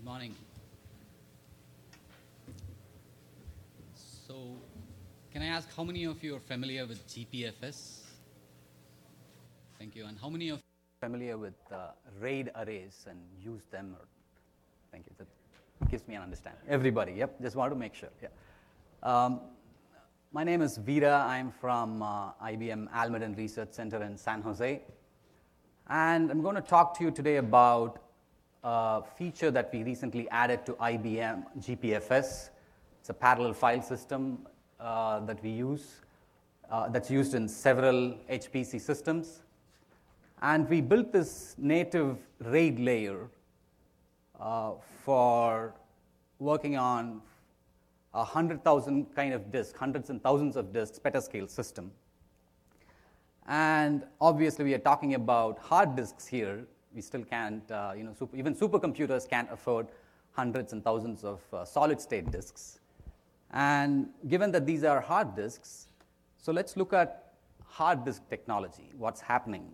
morning. So, can I ask how many of you are familiar with GPFS? Thank you. And how many of you are familiar with RAID arrays and use them? Thank you. That gives me an understanding. Everybody, yep. Just want to make sure. Yeah. My name is Veera. I'm from IBM Almaden Research Center in San Jose. And I'm going to talk to you today about a feature that we recently added to IBM GPFS. It's a parallel file system that we use, that's used in several HPC systems. And we built this native RAID layer for working on a 100,000 kind of disk, hundreds and thousands of disks, petascale system. And obviously, we are talking about hard disks here. We still can't, even supercomputers can't afford hundreds and thousands of solid-state disks. And given that these are hard disks, so let's look at hard disk technology, what's happening.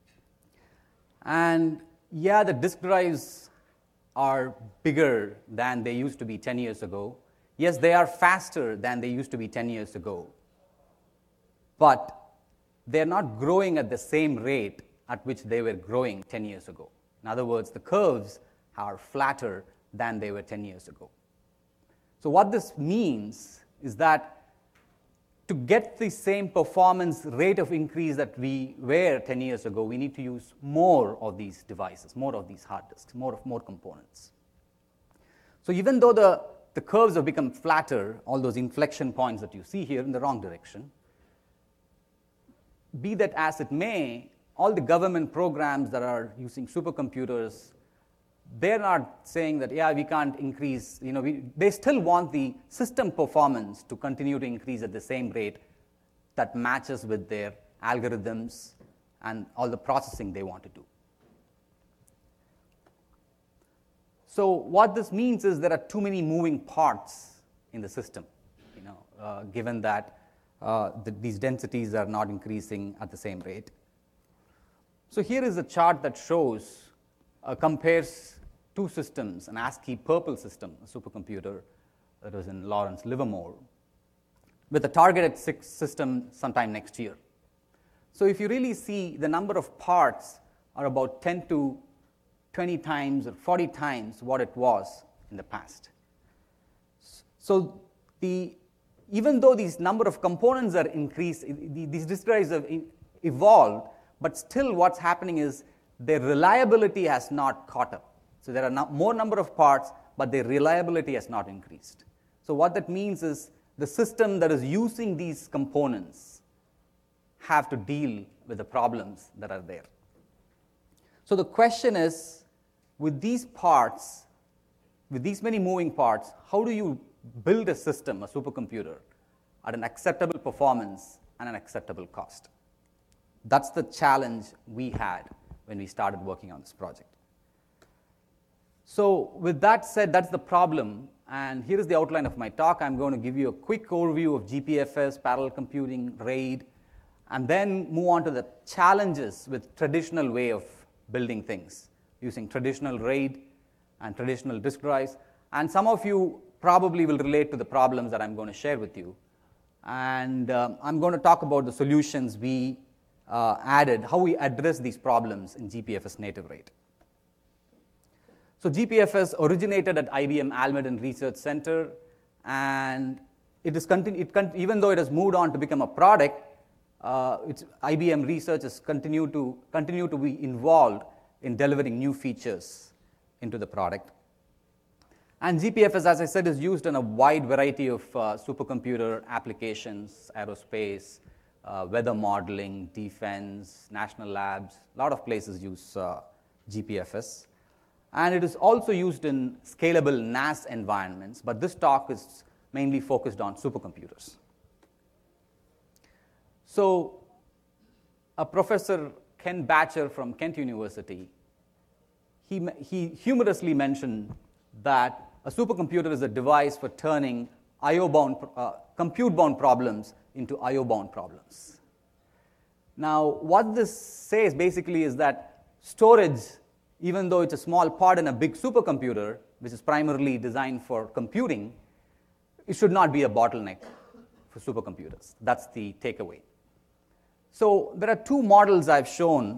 And yeah, the disk drives are bigger than they used to be 10 years ago. Yes, they are faster than they used to be 10 years ago. But they're not growing at the same rate at which they were growing 10 years ago. In other words, the curves are flatter than they were 10 years ago. So what this means is that to get the same performance rate of increase that we were 10 years ago, we need to use more of these devices, more of these hard disks, more components. So even though the curves have become flatter, all those inflection points that you see here in the wrong direction, be that as it may, all the government programs that are using supercomputers, they're not saying that, yeah, we can't increase, they still want the system performance to continue to increase at the same rate that matches with their algorithms and all the processing they want to do. So what this means is there are too many moving parts in the system, given that these densities are not increasing at the same rate. So here is a chart that shows, compares two systems, an ASCII purple system, a supercomputer that was in Lawrence Livermore, with a targeted system sometime next year. So if you really see, the number of parts are about 10 to 20 times or 40 times what it was in the past. So even though these number of components are increased, these disk drives have evolved, but still what's happening is their reliability has not caught up. So there are more number of parts, but their reliability has not increased. So what that means is the system that is using these components have to deal with the problems that are there. So the question is, with these parts, with these many moving parts, how do you build a system, a supercomputer, at an acceptable performance and an acceptable cost? That's the challenge we had when we started working on this project. So with that said, that's the problem. And here is the outline of my talk. I'm going to give you a quick overview of GPFS, parallel computing, RAID, and then move on to the challenges with traditional way of building things, using traditional RAID and traditional disk drives. And some of you probably will relate to the problems that I'm going to share with you. And I'm going to talk about the solutions we added, how we address these problems in GPFS native RAID. So GPFS originated at IBM Almaden Research Center, and even though it has moved on to become a product, IBM research has continued to be involved in delivering new features into the product. And GPFS, as I said, is used in a wide variety of supercomputer applications, aerospace, weather modeling, defense, national labs. A lot of places use GPFS. And it is also used in scalable NAS environments, but this talk is mainly focused on supercomputers. So a professor, Ken Batcher from Kent University, he humorously mentioned that a supercomputer is a device for turning compute-bound problems into I/O-bound problems. Now, what this says basically is that storage, even though it's a small part in a big supercomputer, which is primarily designed for computing, it should not be a bottleneck for supercomputers. That's the takeaway. So there are two models I've shown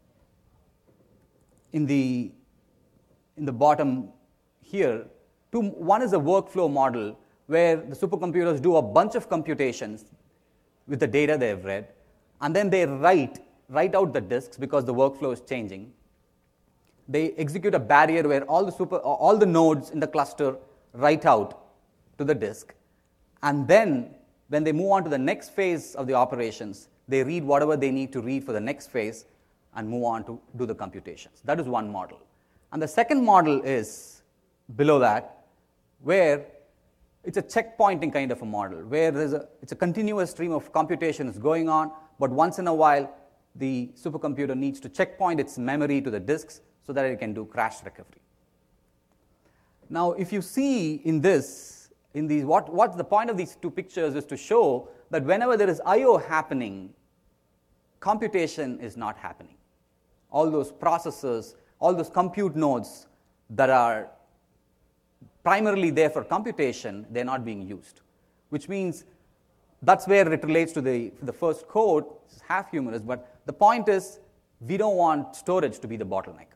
in the bottom here. One is a workflow model where the supercomputers do a bunch of computations with the data they've read, and then they write out the disks because the workflow is changing. They execute a barrier where all the nodes in the cluster write out to the disk, and then when they move on to the next phase of the operations, they read whatever they need to read for the next phase and move on to do the computations. That is one model. And the second model is below that, where it's a checkpointing kind of a model, where it's a continuous stream of computations going on, but once in a while, the supercomputer needs to checkpoint its memory to the disks so that it can do crash recovery. Now, if you see what the point of these two pictures is to show that whenever there is I/O happening, computation is not happening. All those processors, all those compute nodes that are primarily there for computation, they're not being used, which means that's where it relates to the first quote. It's half humorous, but the point is we don't want storage to be the bottleneck.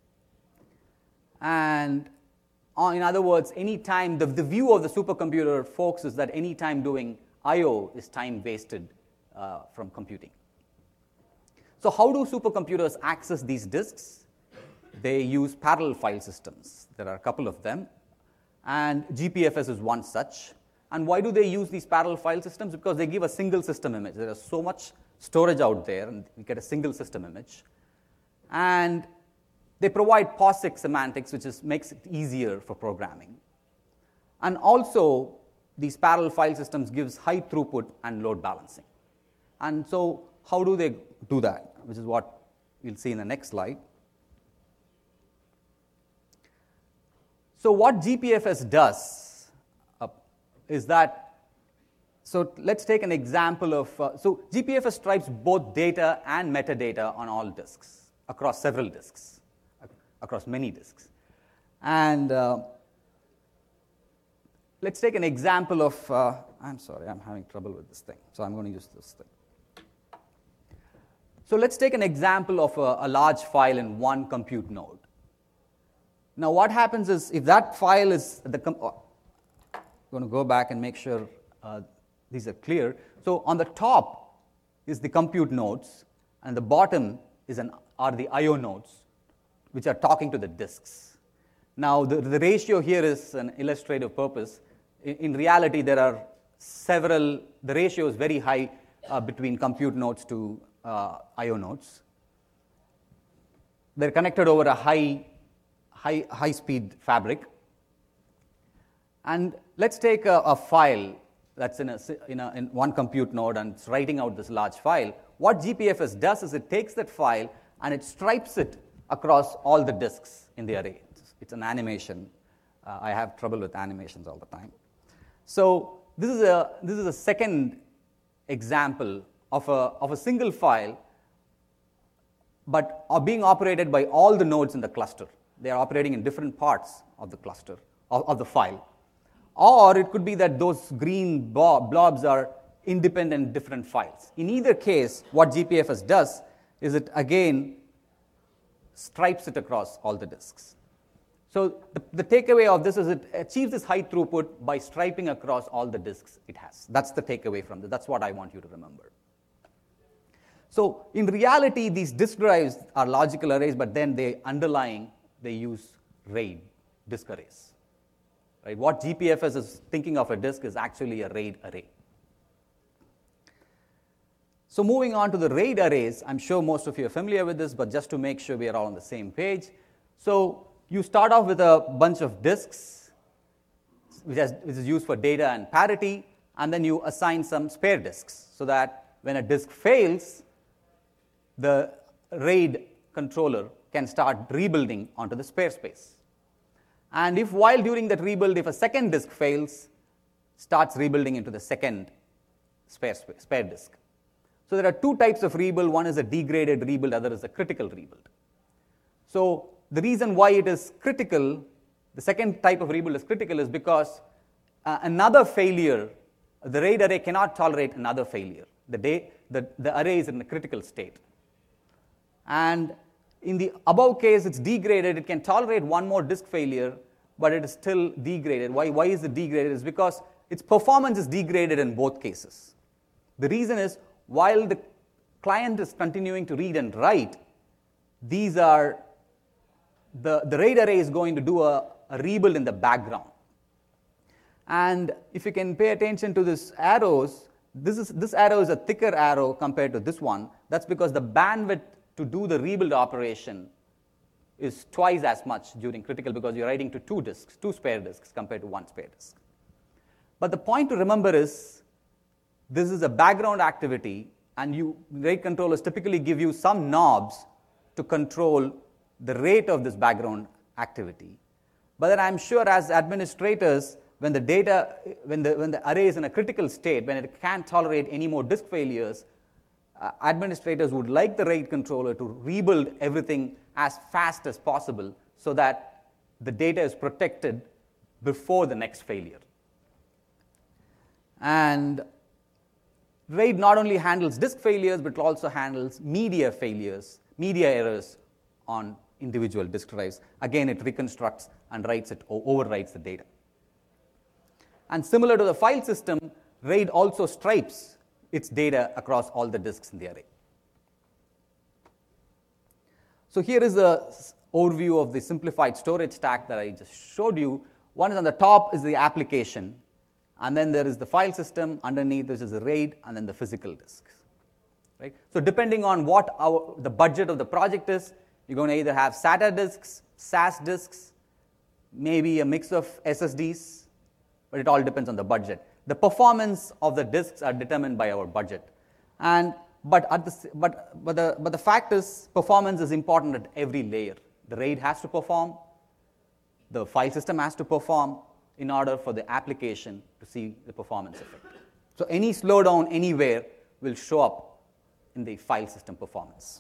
And in other words, any time the view of the supercomputer folks is that any time doing I/O is time wasted from computing. So how do supercomputers access these disks? They use parallel file systems. There are a couple of them, and GPFS is one such. And why do they use these parallel file systems? Because they give a single system image. There is so much storage out there, and you get a single system image. And they provide POSIX semantics, which makes it easier for programming. And also, these parallel file systems gives high throughput and load balancing. And so how do they do that? Which is what we'll see in the next slide. So what GPFS does is that, so let's take an example of, so GPFS stripes both data and metadata on all disks, across several disks, across many disks. And let's take an example of, I'm sorry, I'm having trouble with this thing, so I'm going to use this thing. So let's take an example of a large file in one compute node. Now what happens is, if that file is, I'm going to go back and make sure these are clear. So on the top is the compute nodes, and the bottom are the I/O nodes, which are talking to the disks. Now the ratio here is an illustrative purpose. In reality, there are the ratio is very high between compute nodes to I/O nodes. They're connected over a high-speed fabric. And let's take a file that's in one compute node, and it's writing out this large file. What GPFS does is it takes that file and it stripes it across all the disks in the array. It's an animation. I have trouble with animations all the time. So this is a second example of a single file, but are being operated by all the nodes in the cluster. They are operating in different parts of the cluster, of the file. Or it could be that those green blobs are independent different files. In either case, what GPFS does is it again stripes it across all the disks. So the takeaway of this is it achieves this high throughput by striping across all the disks it has. That's the takeaway from this. That's what I want you to remember. So in reality, these disk drives are logical arrays, but then they use RAID, disk arrays. Right? What GPFS is thinking of a disk is actually a RAID array. So moving on to the RAID arrays, I'm sure most of you are familiar with this, but just to make sure we are all on the same page. So you start off with a bunch of disks, which is used for data and parity, and then you assign some spare disks, so that when a disk fails, the RAID controller can start rebuilding onto the spare space. And if while during that rebuild, if a second disk fails, starts rebuilding into the second spare disk. So there are two types of rebuild. One is a degraded rebuild, other is a critical rebuild. So the reason why it is critical The second type of rebuild is critical is because another failure, the RAID array cannot tolerate another failure. The array is in a critical state. And in the above case, it's degraded. It can tolerate one more disk failure, but it is still degraded. Why is it degraded? It's because its performance is degraded in both cases. The reason is, while the client is continuing to read and write, these are the RAID array is going to do a rebuild in the background. And if you can pay attention to these arrows, this arrow is a thicker arrow compared to this one. That's because the bandwidth to do the rebuild operation is twice as much during critical, because you're writing to two spare disks compared to one spare disk. But the point to remember is, this is a background activity, and RAID controllers typically give you some knobs to control the rate of this background activity. But then I'm sure as administrators, when the array is in a critical state, when it can't tolerate any more disk failures, administrators would like the RAID controller to rebuild everything as fast as possible so that the data is protected before the next failure. And RAID not only handles disk failures, but also handles media failures, media errors on individual disk drives. Again, it reconstructs and overwrites the data. And similar to the file system, RAID also stripes its data across all the disks in the array. So here is the overview of the simplified storage stack that I just showed you. One is on the top is the application, and then there is the file system. Underneath this is the RAID, and then the physical disks. Right? So depending on what the budget of the project is, you're going to either have SATA disks, SAS disks, maybe a mix of SSDs, but it all depends on the budget. The performance of the disks are determined by our budget. But the fact is, performance is important at every layer. The RAID has to perform, the file system has to perform in order for the application to see the performance effect. So any slowdown anywhere will show up in the file system performance.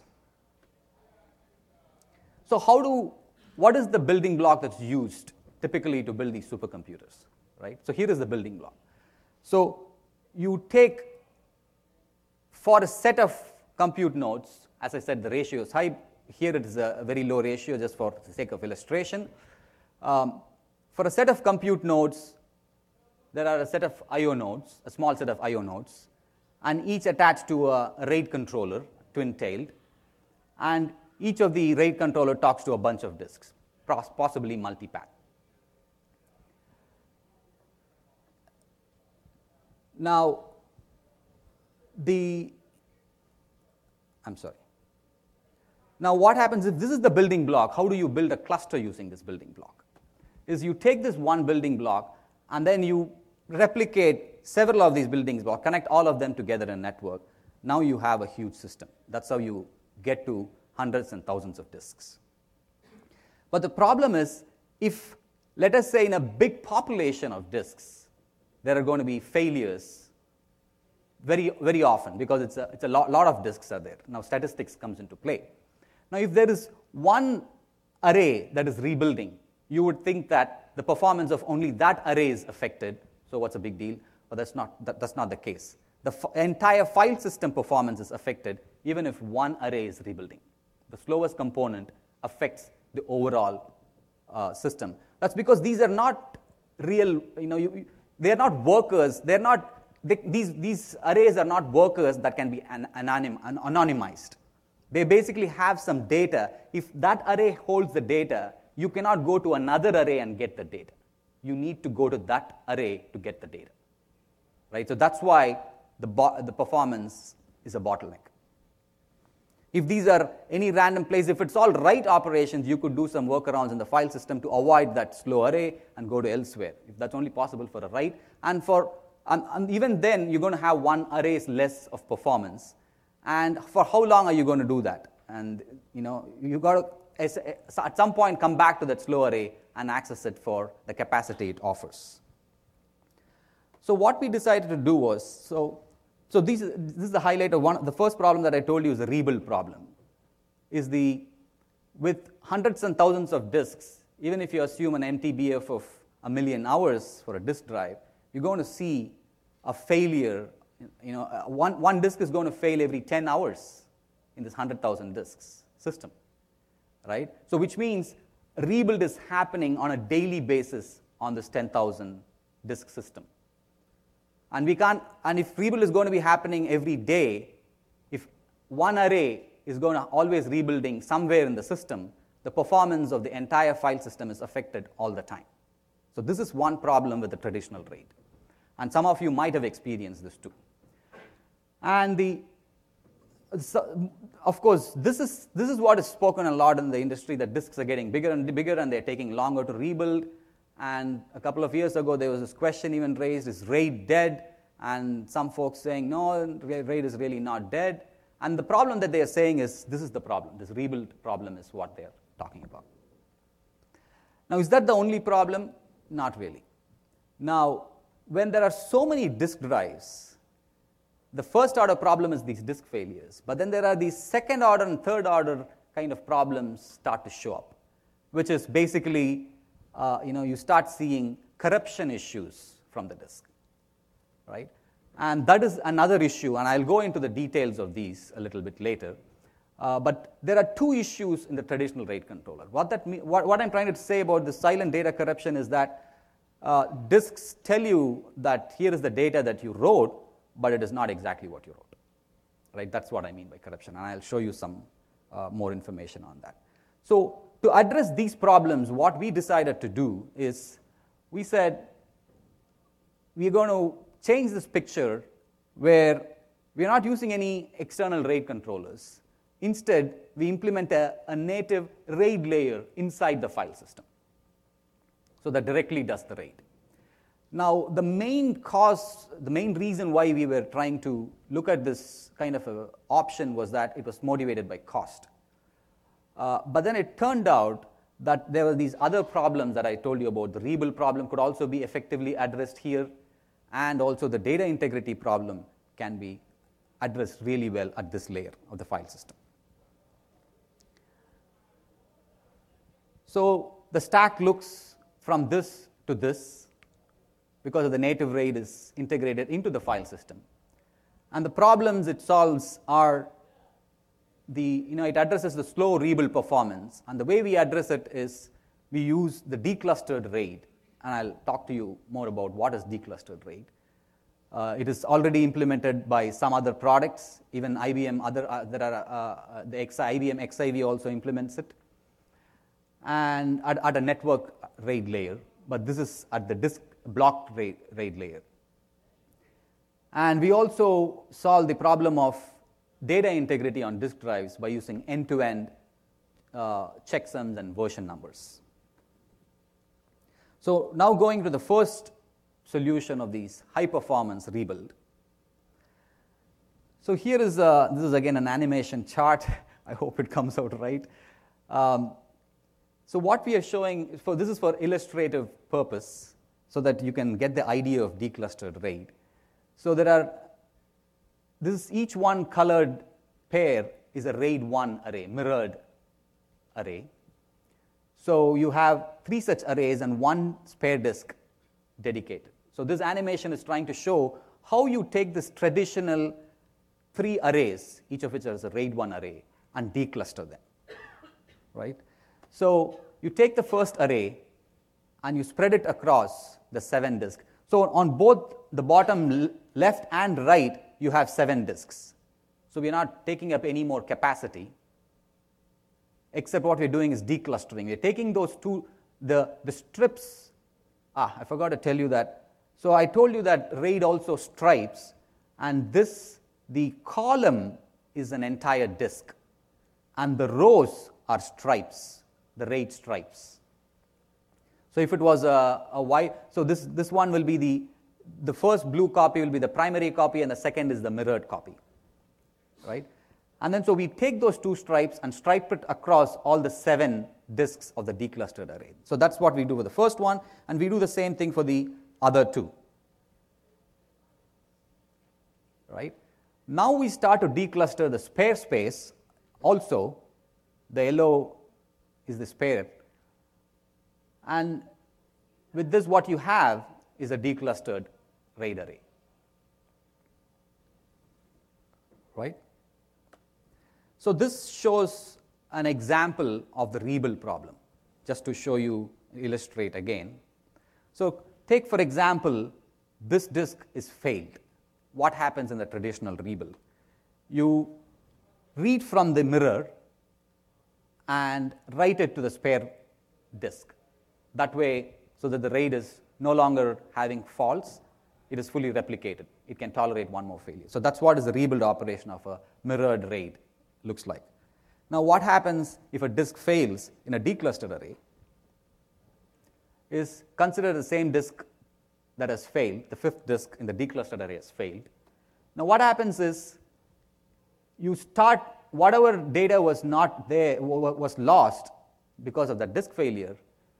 So what is the building block that's used typically to build these supercomputers? Right? So here is the building block. So you take, for a set of compute nodes, as I said, the ratio is high. Here it is a very low ratio, just for the sake of illustration. For a set of compute nodes, there are a set of I/O nodes, a small set of I/O nodes, and each attached to a RAID controller, twin-tailed. And each of the RAID controller talks to a bunch of disks, possibly multipath. Now, Now what happens if this is the building block? How do you build a cluster using this building block? Is you take this one building block and then you replicate several of these building blocks, connect all of them together in a network. Now you have a huge system. That's how you get to hundreds and thousands of disks. But the problem is, if, let us say, in a big population of disks, there are going to be failures very, very often, because it's a lot of disks are there. Now statistics comes into play. Now if there is one array that is rebuilding, you would think that the performance of only that array is affected, so what's a big deal? But that's not the case. The entire file system performance is affected even if one array is rebuilding. The slowest component affects the overall system. That's because these are not real, they are not workers. They're not, these arrays are not workers that can be anonymized. They basically have some data. If that array holds the data, you cannot go to another array and get the data. You need to go to that array to get the data. Right? So that's why the performance is a bottleneck. If these are any random place, if it's all write operations, you could do some workarounds in the file system to avoid that slow array and go to elsewhere, if that's only possible for a write. And even then, you're going to have one array's less of performance. And for how long are you going to do that? And you got to, at some point, come back to that slow array and access it for the capacity it offers. So what we decided to do was, so this is the highlight of the first problem that I told you is the rebuild problem. With hundreds and thousands of disks, even if you assume an MTBF of 1,000,000 hours for a disk drive, you're going to see a failure. One disk is going to fail every 10 hours in this 100,000 disks system, right? So which means rebuild is happening on a daily basis on this 10,000 disk system. And if rebuild is going to be happening every day, if one array is going to always rebuilding somewhere in the system, the performance of the entire file system is affected all the time. So this is one problem with the traditional RAID. And some of you might have experienced this too. And of course, this is what is spoken a lot in the industry, that disks are getting bigger and bigger and they're taking longer to rebuild. And a couple of years ago, there was this question even raised, is RAID dead? And some folks saying, no, RAID is really not dead. And the problem that they are saying is, this is the problem. This rebuild problem is what they're talking about. Now, is that the only problem? Not really. Now, when there are so many disk drives, the first order problem is these disk failures. But then there are these second order and third order kind of problems start to show up, which is basically, you start seeing corruption issues from the disk, right? And that is another issue, and I'll go into the details of these a little bit later. But there are two issues in the traditional RAID controller. What I'm trying to say about the silent data corruption is that disks tell you that here is the data that you wrote, but it is not exactly what you wrote, right? That's what I mean by corruption, and I'll show you some more information on that. So to address these problems, what we decided to do is we said we're going to change this picture where we're not using any external RAID controllers. Instead, we implement a native RAID layer inside the file system, so that directly does the RAID. Now, the main reason why we were trying to look at this kind of a option was that it was motivated by cost. But then it turned out that there were these other problems that I told you about. The rebuild problem could also be effectively addressed here, and also the data integrity problem can be addressed really well at this layer of the file system. So the stack looks from this to this because of the native RAID is integrated into the file system. And the problems it solves are it addresses the slow rebuild performance. And the way we address it is we use the declustered RAID. And I'll talk to you more about what is declustered RAID. It is already implemented by some other products. Even IBM, IBM XIV also implements it. And at a network RAID layer, but this is at the disk block RAID layer. And we also solve the problem of data integrity on disk drives by using end-to-end checksums and version numbers. So now going to the first solution of these high-performance rebuild. So here is this is again an animation chart. I hope it comes out right. So what we are showing, this is for illustrative purpose, so that you can get the idea of declustered RAID. So each one colored pair is a RAID 1 array, mirrored array. So you have 3 such arrays and 1 spare disk dedicated. So this animation is trying to show how you take this traditional 3 arrays, each of which is a RAID 1 array, and decluster them, right? So you take the first array and you spread it across the 7 disks. So on both the bottom left and right, you have 7 disks. So we're not taking up any more capacity, except what we're doing is declustering. We're taking those the strips. I forgot to tell you that. So I told you that RAID also stripes, and the column is an entire disk, and the rows are stripes, the RAID stripes. So if it was a white, so this one will be the first blue copy will be the primary copy, and the second is the mirrored copy, right? And then so we take those 2 stripes and stripe it across all the 7 disks of the declustered array. So that's what we do with the first one, and we do the same thing for the other 2, right? Now we start to decluster the spare space also. The yellow is the spare. And with this, what you have is a declustered RAID array. Right? So this shows an example of the rebuild problem, just to show you, illustrate again. So take, for example, this disk is failed. What happens in the traditional rebuild? You read from the mirror and write it to the spare disk. That way, so that the RAID is no longer having faults, it is fully replicated. It can tolerate one more failure. So that's what is the rebuild operation of a mirrored RAID looks like. Now what happens if a disk fails in a declustered array is consider the same disk that has failed, the fifth disk in the declustered array has failed. Now what happens is you start, whatever data was not there, was lost because of that disk failure,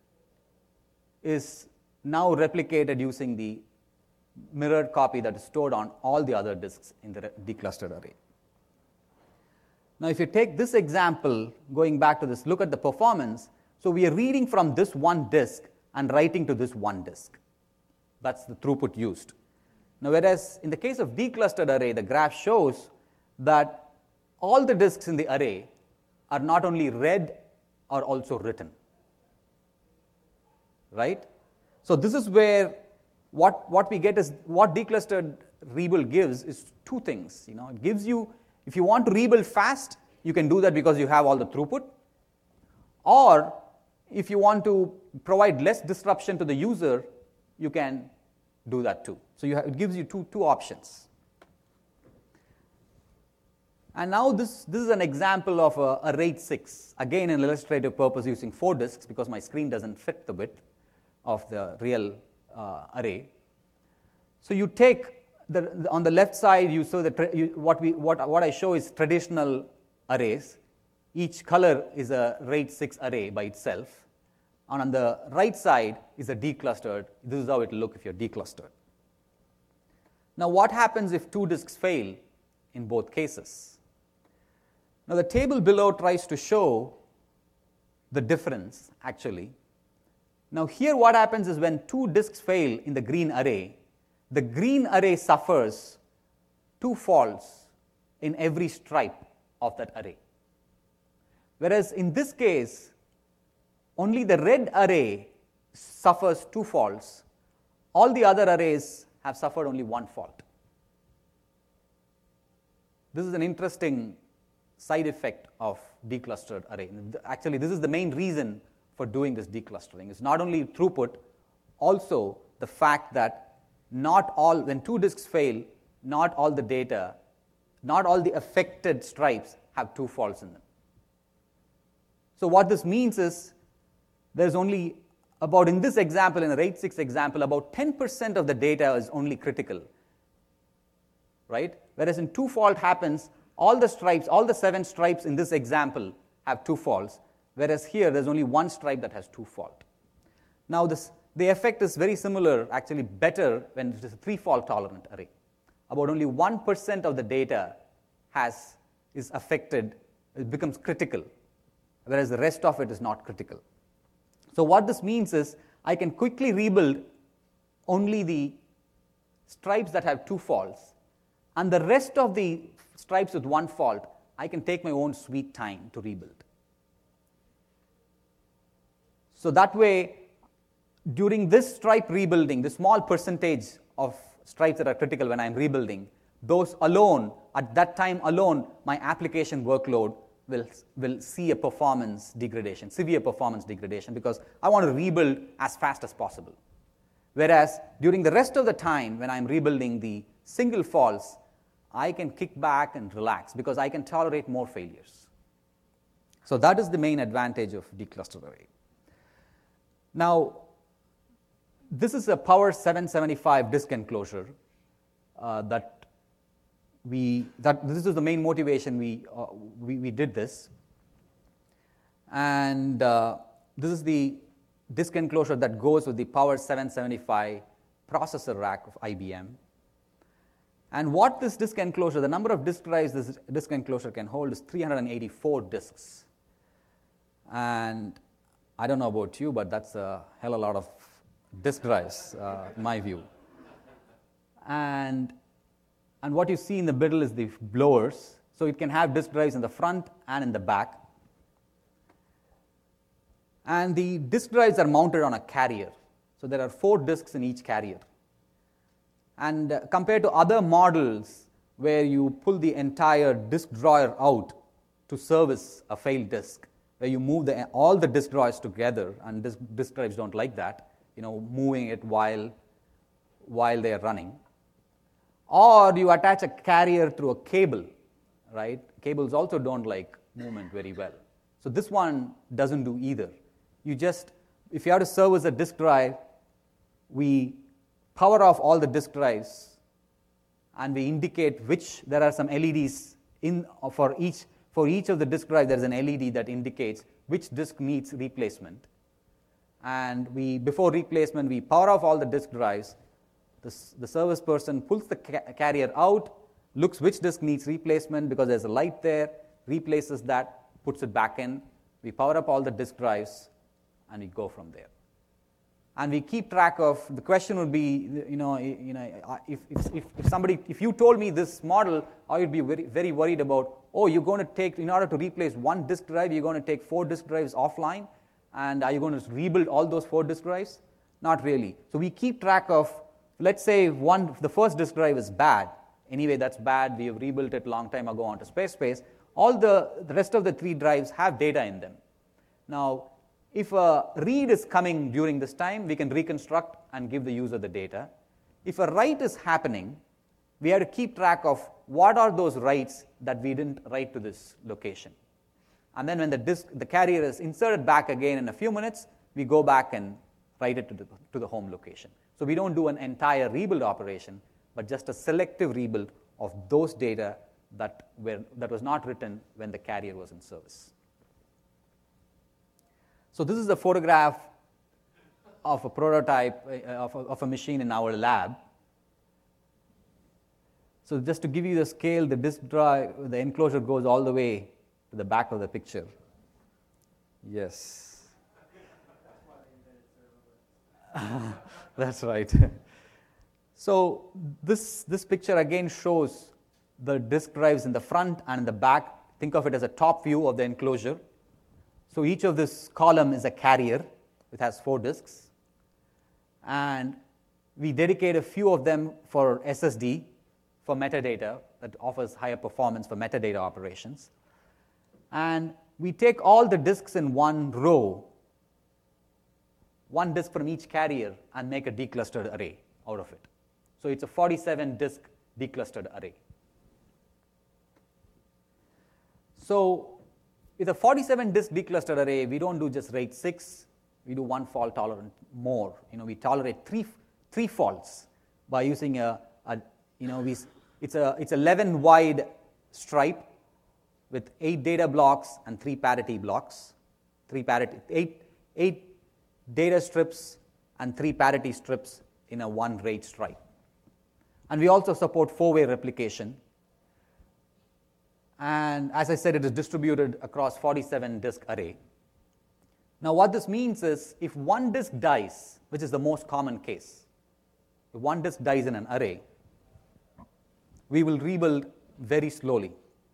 is now replicated using the mirrored copy that is stored on all the other disks in the declustered array. Now if you take this example, going back to this, look at the performance. So we are reading from this one disk and writing to this one disk. That's the throughput used. Now whereas in the case of declustered array, the graph shows that all the disks in the array are not only read, are also written. Right? So this is where what we get is, what declustered rebuild gives is two things. It gives you, if you want to rebuild fast, you can do that because you have all the throughput. Or if you want to provide less disruption to the user, you can do that too. So it gives you two options. And now this is an example of a RAID 6, again an illustrative purpose using 4 disks because my screen doesn't fit the width of the real array. So you take on the left side, you saw what I show is traditional arrays. Each color is a RAID 6 array by itself. And on the right side is a declustered. This is how it will look if you're declustered. Now what happens if 2 disks fail in both cases? Now the table below tries to show the difference actually. Now here what happens is when 2 disks fail in the green array, the green array suffers 2 faults in every stripe of that array. Whereas in this case, only the red array suffers 2 faults. All the other arrays have suffered only 1 fault. This is an interesting side effect of declustered array. Actually, this is the main reason for doing this declustering. It's not only throughput, also the fact that when 2 disks fail, not all the data, not all the affected stripes have 2 faults in them. So what this means is there's only about, in this example, in the RAID 6 example, about 10% of the data is only critical, right? Whereas in 2 fault happens, all the stripes, all the 7 stripes in this example have 2 faults, whereas here there's only 1 stripe that has 2 fault. Now the effect is very similar, actually better when it is a 3 fault tolerant array. About only 1% of the data is affected, it becomes critical, whereas the rest of it is not critical. So what this means is I can quickly rebuild only the stripes that have 2 faults, and the rest of the stripes with 1 fault, I can take my own sweet time to rebuild. So that way, during this stripe rebuilding, the small percentage of stripes that are critical when I'm rebuilding, those alone, at that time alone, my application workload will see a performance degradation, severe performance degradation, because I want to rebuild as fast as possible. Whereas during the rest of the time, when I'm rebuilding the single faults, I can kick back and relax because I can tolerate more failures. So that is the main advantage of declustered array. Now, this is a Power 775 disk enclosure this is the main motivation we did this. And this is the disk enclosure that goes with the Power 775 processor rack of IBM. And what this disk enclosure, the number of disk drives this disk enclosure can hold is 384 disks. And I don't know about you, but that's a hell of a lot of disk drives, in my view. And what you see in the middle is the blowers. So it can have disk drives in the front and in the back. And the disk drives are mounted on a carrier. So there are 4 disks in each carrier. And compared to other models where you pull the entire disk drawer out to service a failed disk, where you move all the disk drawers together, and disk drives don't like that, moving it while they are running. Or you attach a carrier through a cable, right? Cables also don't like movement very well. So this one doesn't do either. If you have to service a disk drive, we power off all the disk drives, and we indicate there are some LEDs for each of the disk drives. There is an LED that indicates which disk needs replacement. And before replacement, we power off all the disk drives. The service person pulls the carrier out, looks which disk needs replacement because there's a light there, replaces that, puts it back in. We power up all the disk drives, and we go from there. And we keep track of. The question would be, if you told me this model, I would be very, very worried about. You're going to take, in order to replace one disk drive, you're going to take 4 disk drives offline, and are you going to rebuild all those 4 disk drives? Not really. So we keep track of. Let's say the first disk drive is bad. Anyway, that's bad. We have rebuilt it a long time ago onto space. All the rest of the 3 drives have data in them. Now, if a read is coming during this time, we can reconstruct and give the user the data. If a write is happening, we have to keep track of what are those writes that we didn't write to this location. And then when the carrier is inserted back again in a few minutes, we go back and write it to the home location. So we don't do an entire rebuild operation, but just a selective rebuild of those data that was not written when the carrier was in service. So this is a photograph of a prototype of a machine in our lab. So just to give you the scale, the disk drive, the enclosure goes all the way to the back of the picture. Yes. That's right. So this picture again shows the disk drives in the front and in the back. Think of it as a top view of the enclosure. So each of this column is a carrier. It has 4 disks. And we dedicate a few of them for SSD, for metadata, that offers higher performance for metadata operations. And we take all the disks in one row, 1 disk from each carrier, and make a declustered array out of it. So it's a 47-disk declustered array. So with a 47-disk declustered array, we don't do just RAID 6. We do 1 fault tolerant more. We tolerate 3 faults by using it's 11 wide stripe with 8 data blocks and 3 parity blocks. 8 data strips and 3 parity strips in a 1 RAID stripe. And we also support 4-way replication. And as I said, it is distributed across 47-disk array. Now what this means is, if 1 disk dies, which is the most common case, if 1 disk dies in an array, we will rebuild very slowly.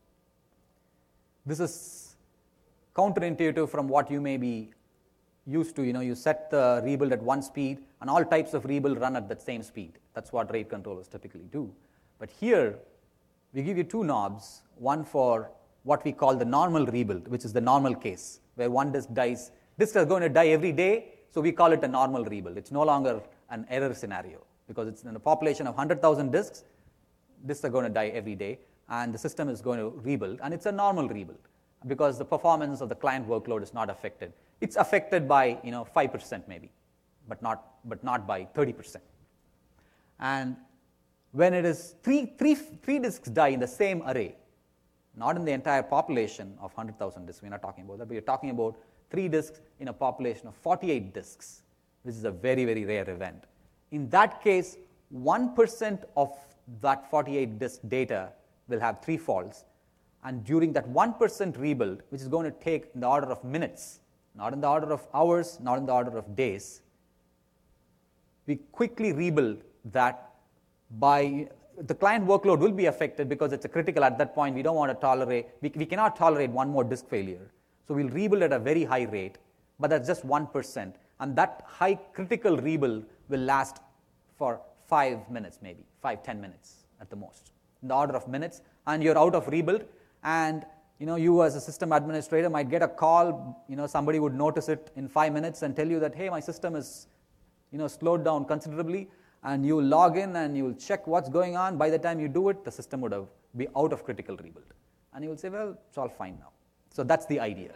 This is counterintuitive from what you may be used to. You set the rebuild at 1 speed, and all types of rebuild run at that same speed. That's what RAID controllers typically do. But here, we give you 2 knobs, one for what we call the normal rebuild, which is the normal case, where 1 disk dies. Disks are going to die every day, so we call it a normal rebuild. It's no longer an error scenario, because it's in a population of 100,000 disks. Disks are going to die every day, and the system is going to rebuild, and it's a normal rebuild, because the performance of the client workload is not affected. It's affected by 5% maybe, but not by 30%. And when it is three disks die in the same array, not in the entire population of 100,000 disks, we're not talking about that, but we're talking about 3 disks in a population of 48 disks, which is a very, very rare event. In that case, 1% of that 48 disk data will have 3 faults, and during that 1% rebuild, which is going to take in the order of minutes, not in the order of hours, not in the order of days. We quickly rebuild that by the client workload will be affected because it's a critical at that point. We don't want to tolerate, we cannot tolerate one more disk failure. So we'll rebuild at a very high rate, but that's just 1%. And that high critical rebuild will last for 5 minutes, maybe 5-10 minutes at the most, in the order of minutes, and you're out of rebuild. And you as a system administrator might get a call, somebody would notice it in 5 minutes and tell you that, hey, my system is slowed down considerably, and you log in and you will check what's going on. By the time you do it, the system would be out of critical rebuild. And you will say, well, it's all fine now. So that's the idea.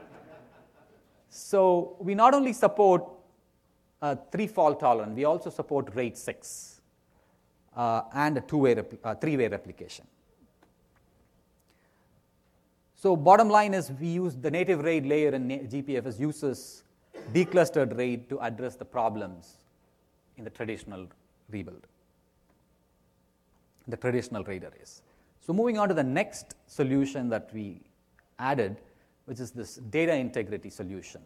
So we not only support 3 fault tolerant, we also support RAID 6 and a three-way replication. So bottom line is we use the native RAID layer in GPFS uses declustered RAID to address the problems in the traditional rebuild, the traditional RAID arrays. So moving on to the next solution that we added, which is this data integrity solution.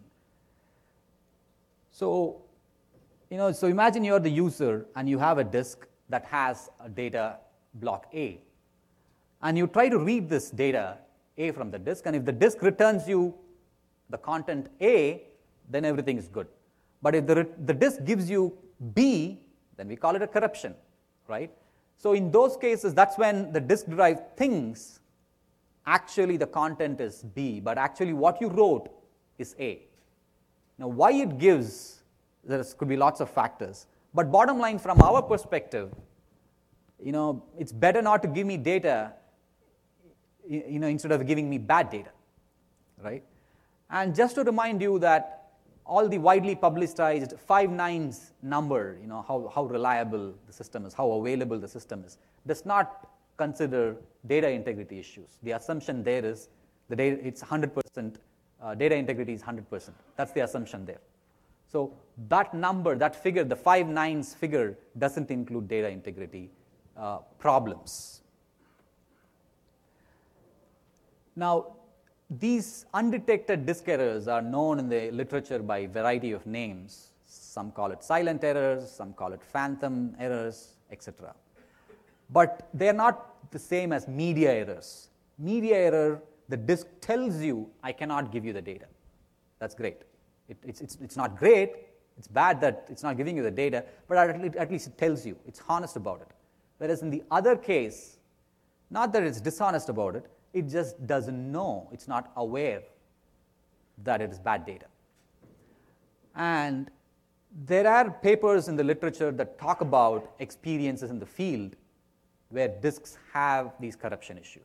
So, so imagine you're the user and you have a disk that has a data block A, and you try to read this data A from the disk, and if the disk returns you the content A, then everything is good. But if the disk gives you B, then we call it a corruption, right? So in those cases, that's when the disk drive thinks actually the content is B, but actually what you wrote is A. Now why it gives, there could be lots of factors, but bottom line from our perspective, it's better not to give me data instead of giving me bad data, right? And just to remind you that all the widely publicized 5 nines number, how reliable the system is, how available the system is, does not consider data integrity issues. The assumption there is the data, it's 100%, data integrity is 100%. That's the assumption there. So that number, that figure, the 5 nines figure doesn't include data integrity problems. Now, these undetected disk errors are known in the literature by a variety of names. Some call it silent errors, some call it phantom errors, etc. But they are not the same as media errors. Media error, the disk tells you, I cannot give you the data. That's great. It's not great, it's bad that it's not giving you the data, but at least it tells you, it's honest about it. Whereas in the other case, not that it's dishonest about it, it just doesn't know, it's not aware that it is bad data. And there are papers in the literature that talk about experiences in the field where disks have these corruption issues.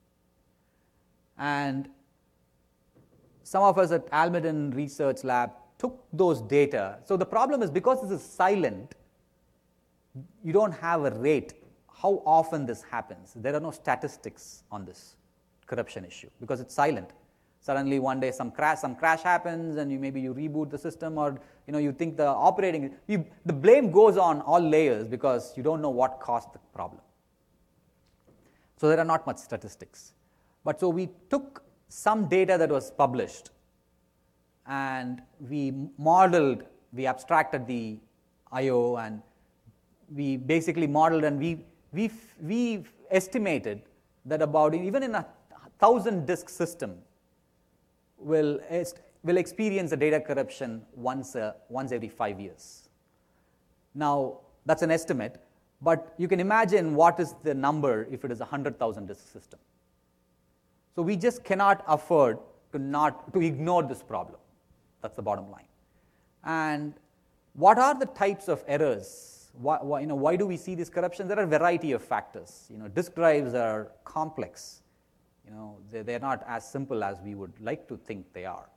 And some of us at Almaden Research Lab took those data. So the problem is because this is silent, you don't have a rate how often this happens. There are no statistics on this corruption issue because it's silent. Suddenly one day some crash happens and maybe you reboot the system, or you think the blame goes on all layers because you don't know what caused the problem. So there are not much statistics. But so we took some data that was published and we abstracted the I/O, and we basically modeled, and we estimated that about even in a 1,000 disk system will experience a data corruption once every 5 years. Now that's an estimate, but you can imagine what is the number if it is a 100,000 disk system. So we just cannot afford to ignore this problem. That's the bottom line. And what are the types of errors? Why do we see this corruption? There are a variety of factors. Disk drives are complex. They're not as simple as we would like to think they are.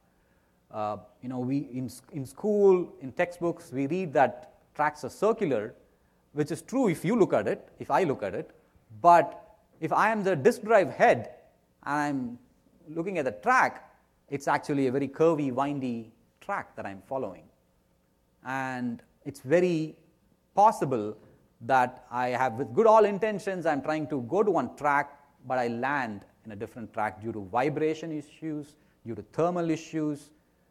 In school, in textbooks, we read that tracks are circular, which is true if you look at it, if I look at it. But if I am the disk drive head and I'm looking at the track, it's actually a very curvy, windy track that I'm following. And it's very possible that I have, with good all intentions, I'm trying to go to one track, but I land in a different track due to vibration issues, due to thermal issues,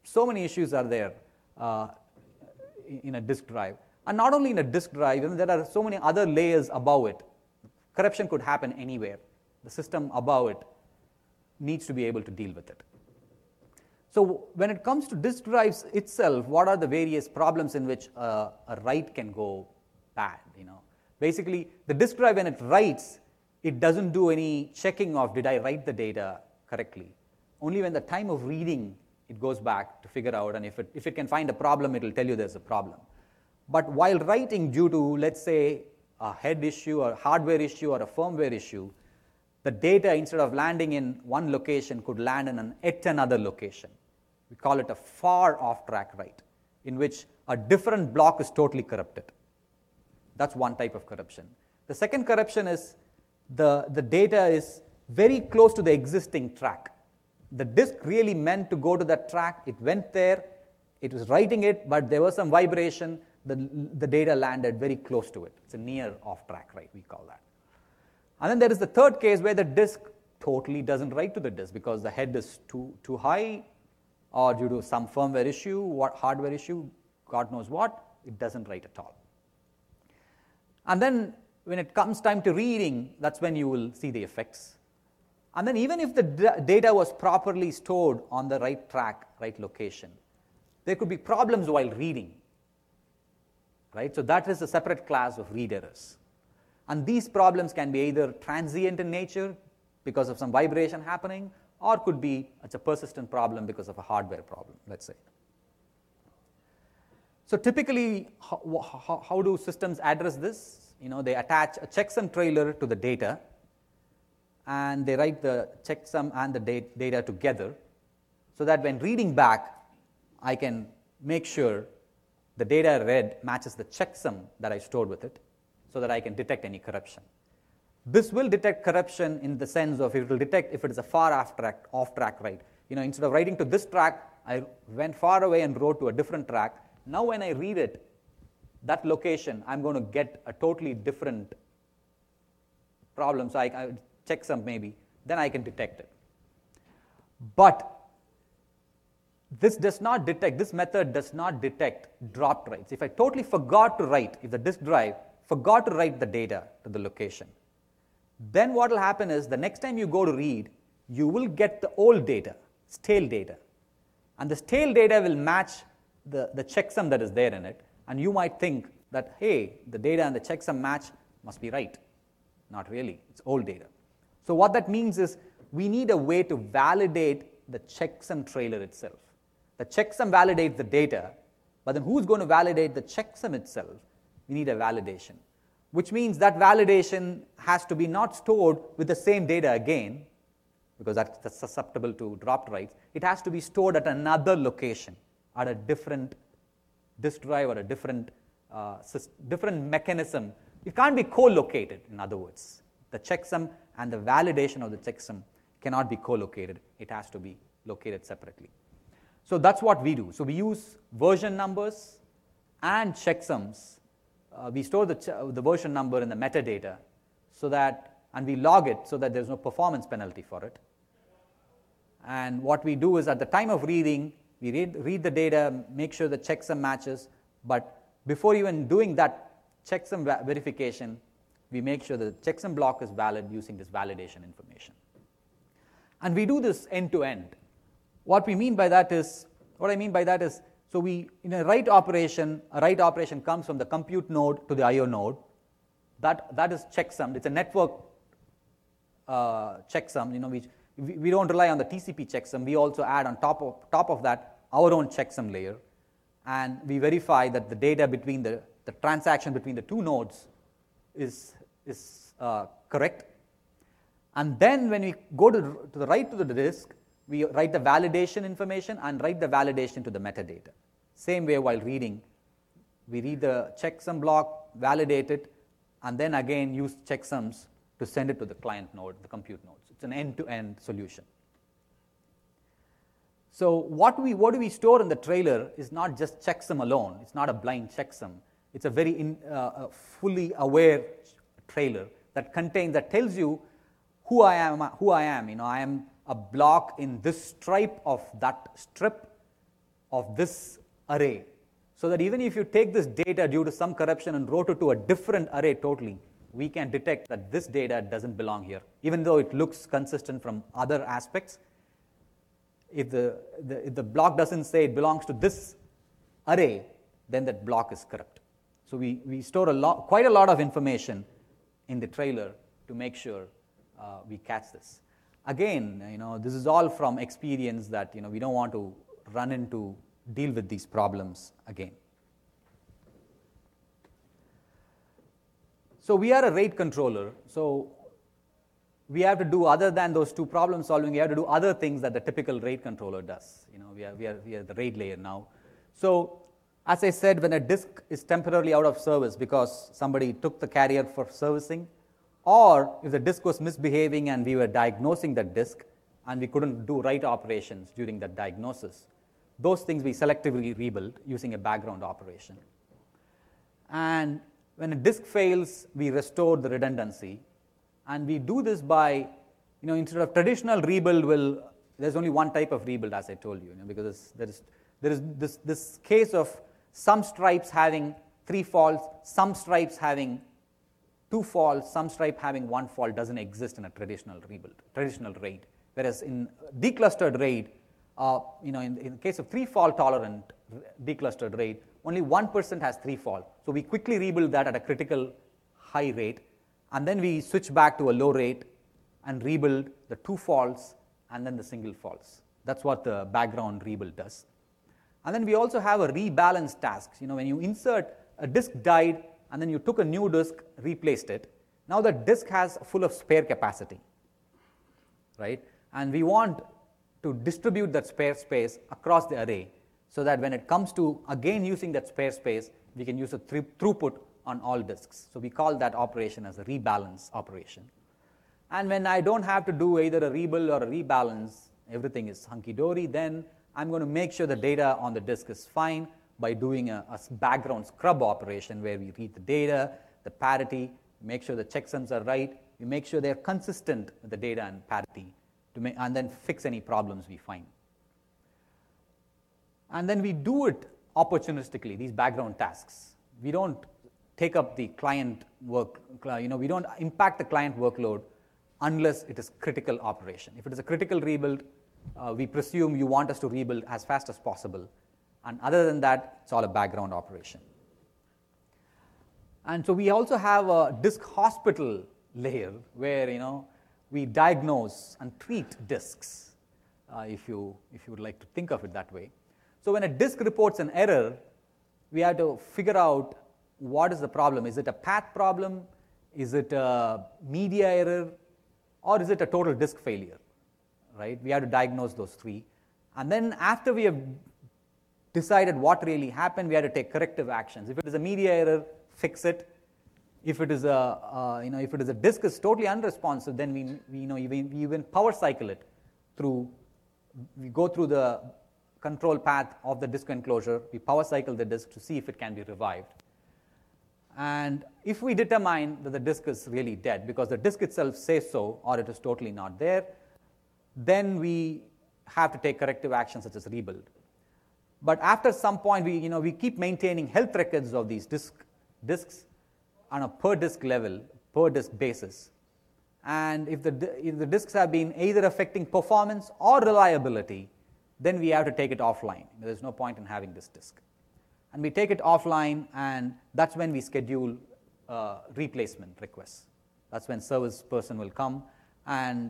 so many issues are there in a disk drive. And not only in a disk drive, there are so many other layers above it. Corruption could happen anywhere. The system above it needs to be able to deal with it. So when it comes to disk drives itself, what are the various problems in which a write can go bad? Basically, the disk drive, when it writes, it doesn't do any checking of did I write the data correctly. Only when the time of reading, it goes back to figure out, and if it can find a problem, it will tell you there's a problem. But while writing, due to, let's say, a head issue or hardware issue or a firmware issue, the data, instead of landing in one location, could land in yet another location. We call it a far off-track write, in which a different block is totally corrupted. That's one type of corruption. The second corruption is the data is very close to the existing track. The disk really meant to go to that track. It went there. It was writing it, but there was some vibration. The data landed very close to it. It's a near off-track write, we call that. And then there is the third case where the disk totally doesn't write to the disk because the head is too high, or due to some firmware issue, hardware issue, God knows what, it doesn't write at all. And then when it comes time to reading, that's when you will see the effects. And then even if the data was properly stored on the right track, right location, there could be problems while reading. Right? So that is a separate class of read errors. And these problems can be either transient in nature because of some vibration happening, or could be it's a persistent problem because of a hardware problem, let's say. So typically, how do systems address this? They attach a checksum trailer to the data, and they write the checksum and the data together, so that when reading back, I can make sure the data I read matches the checksum that I stored with it, so that I can detect any corruption. This will detect corruption in the sense of it will detect if it is a far off-track write. Instead of writing to this track, I went far away and wrote to a different track. Now when I read it, that location, I'm going to get a totally different problem. So I checksum maybe, then I can detect it. But this method does not detect dropped writes. If I totally forgot to write, if the disk drive forgot to write the data to the location, then what will happen is the next time you go to read, you will get the old data, stale data. And the stale data will match the checksum that is there in it. And you might think that, hey, the data and the checksum match, must be right. Not really, it's old data. So what that means is we need a way to validate the checksum trailer itself. The checksum validates the data, but then who's going to validate the checksum itself? We need a validation, which means that validation has to be not stored with the same data again, because that's susceptible to dropped writes. It has to be stored at another location, at a different disk drive or a different mechanism. It can't be co-located, in other words. The checksum and the validation of the checksum cannot be co-located. It has to be located separately. So that's what we do. So we use version numbers and checksums. We store the version number in the metadata and we log it so that there's no performance penalty for it. And what we do is at the time of reading, we read the data, make sure the checksum matches, but before even doing that checksum verification, we make sure the checksum block is valid using this validation information. And we do this end to end. What I mean by that is, so in a write operation comes from the compute node to the I/O node. That is checksum. It's a network checksum. We don't rely on the TCP checksum. We also add on top of that our own checksum layer, and we verify that the data between the transaction between the two nodes is correct. And then when we go to the write to the disk, we write the validation information and write the validation to the metadata. Same way while reading, we read the checksum block, validate it, and then again use checksums to send it to the client node, the compute nodes. It's an end-to-end solution. So what do we store in the trailer is not just checksum alone. It's not a blind checksum. It's a very fully aware trailer that tells you who I am. I am a block in this stripe of that strip, of this array, so that even if you take this data due to some corruption and wrote it to a different array totally, we can detect that this data doesn't belong here, even though it looks consistent from other aspects. If the block doesn't say it belongs to this array, then that block is corrupt. So we store quite a lot of information in the trailer to make sure we catch this. Again, this is all from experience that we don't want to deal with these problems again. So we are a RAID controller. So we have to do, other than those two problem solving, we have to do other things that the typical RAID controller does. We are the RAID layer now. So as I said, when a disk is temporarily out of service because somebody took the carrier for servicing, or if the disk was misbehaving and we were diagnosing that disk and we couldn't do write operations during that diagnosis, those things we selectively rebuild using a background operation. And when a disk fails, we restore the redundancy. And we do this by, instead of traditional rebuild, there's only one type of rebuild, as I told you, because there is this case of some stripes having 3 faults, some stripes having 2 faults, some stripe having 1 fault doesn't exist in a traditional RAID. Whereas in declustered RAID, in the case of 3 fault tolerant declustered RAID, only 1% has 3 fault. So we quickly rebuild that at a critical high rate, and then we switch back to a low rate and rebuild the 2 faults and then the single faults. That's what the background rebuild does. And then we also have a rebalance task. When you insert a disk died and then you took a new disk, replaced it, now the disk has full of spare capacity, right? And we want to distribute that spare space across the array so that when it comes to again using that spare space, we can use a throughput on all disks. So we call that operation as a rebalance operation. And when I don't have to do either a rebuild or a rebalance, everything is hunky-dory, then I'm going to make sure the data on the disk is fine by doing a background scrub operation where we read the data, the parity, make sure the checksums are right, we make sure they're consistent with the data and parity, and then fix any problems we find. And then we do it opportunistically, these background tasks. We don't take up the client work, we don't impact the client workload unless it is critical operation. If it is a critical rebuild, we presume you want us to rebuild as fast as possible. And other than that, it's all a background operation. And so we also have a disk hospital layer where we diagnose and treat disks, if you would like to think of it that way. So when a disk reports an error, we have to figure out what is the problem. Is it a path problem? Is it a media error? Or is it a total disk failure? Right? We have to diagnose those 3. And then after we have decided what really happened, we have to take corrective actions. If it is a media error, fix it. If it is a disk is totally unresponsive, then we even power cycle it through. We go through the control path of the disk enclosure. We power cycle the disk to see if it can be revived. And if we determine that the disk is really dead because the disk itself says so, or it is totally not there, then we have to take corrective actions such as rebuild. But after some point, we keep maintaining health records of these disks on a per disk level, per disk basis. And if the disks have been either affecting performance or reliability, then we have to take it offline. There's no point in having this disk. And we take it offline, and that's when we schedule replacement requests. That's when service person will come, and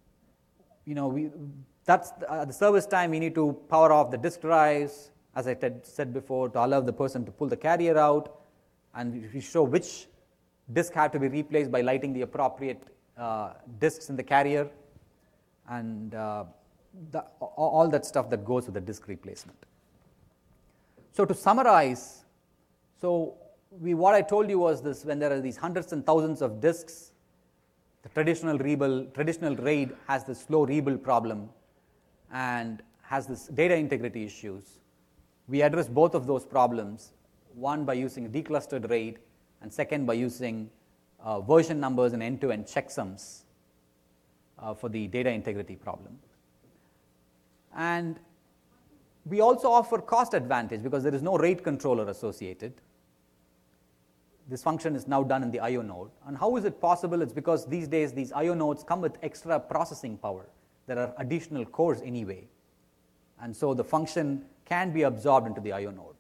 that's the service time. We need to power off the disk drives, as I said before, to allow the person to pull the carrier out, and we show which disk have to be replaced by lighting the appropriate disks in the carrier, and all that stuff that goes with the disk replacement. So to summarize, what I told you was this: when there are these hundreds and thousands of disks, the traditional RAID has this slow rebuild problem and has this data integrity issues. We address both of those problems, one by using declustered RAID, and second by using version numbers and end-to-end checksums for the data integrity problem. And We also offer cost advantage because there is no rate controller associated. This function is now done in the I/O node. And how is it possible? It's because these days these I/O nodes come with extra processing power. There are additional cores anyway. And so the function can be absorbed into the I/O node.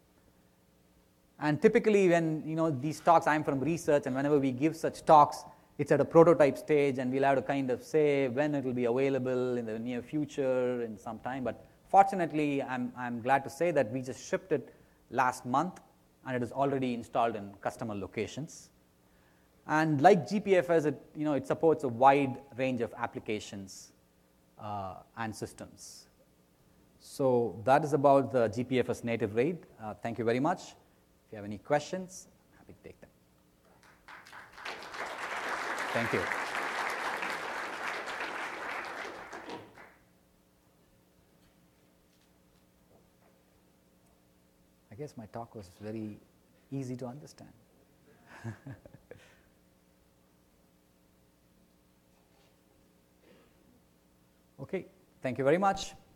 And typically when these talks, I'm from research, and whenever we give such talks, it's at a prototype stage, and we'll have to kind of say when it will be available in the near future in some time. But fortunately, I'm glad to say that we just shipped it last month, and it is already installed in customer locations. And like GPFS, it supports a wide range of applications and systems. So that is about the GPFS native RAID. Thank you very much. If you have any questions, I'm happy to take them. Thank you. I guess my talk was very easy to understand. Okay, thank you very much.